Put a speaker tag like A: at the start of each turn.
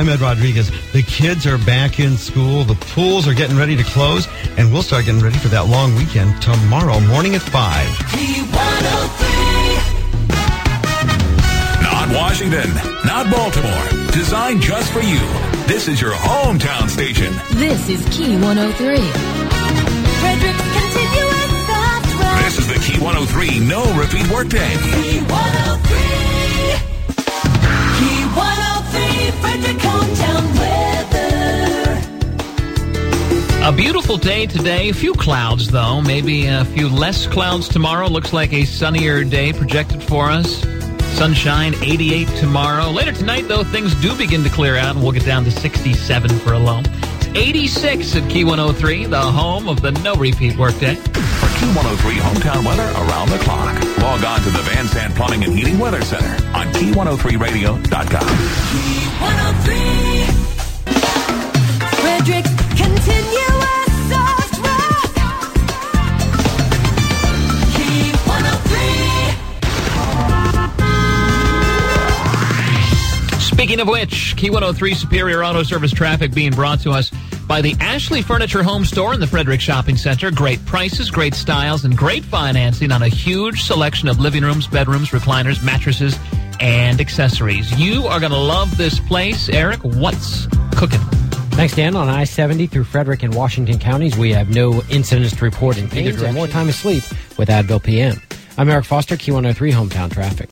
A: I'm Ed Rodriguez. The kids are back in school. The pools are getting ready to close, and we'll start getting ready for that long weekend tomorrow morning at 5.
B: Key103. Not Washington, not Baltimore. Designed just for you. This is your hometown station.
C: This is Key 103. Frederick's continuous soft rock.
B: This is the Key 103 No Repeat Workday.
C: Key 103. Key 103, Frederick hometown weather.
D: A beautiful day today. A few clouds, though. Maybe a few less clouds tomorrow. Looks like a sunnier day projected for us. Sunshine, 88 tomorrow. Later tonight, though, things do begin to clear out, and we'll get down to 67 for a low. It's 86 at Key 103, the home of the No Repeat Workday.
B: For Key 103 hometown weather around the clock, log on to the Van Sant Plumbing and Heating Weather Center on Key103Radio.com.
C: Key 103. Frederick's continuous soft rock. Key 103.
D: Speaking of which, Key 103 Superior Auto Service traffic being brought to us by the Ashley Furniture Home Store in the Frederick Shopping Center. Great prices, great styles, and great financing on a huge selection of living rooms, bedrooms, recliners, mattresses, and accessories. You are going to love this place. Eric, what's cooking?
E: Thanks, Dan. On I-70 through Frederick and Washington counties, we have no incidents to report in Phoenix or more time asleep with Advil PM. I'm Eric Foster, Key 103 Hometown Traffic.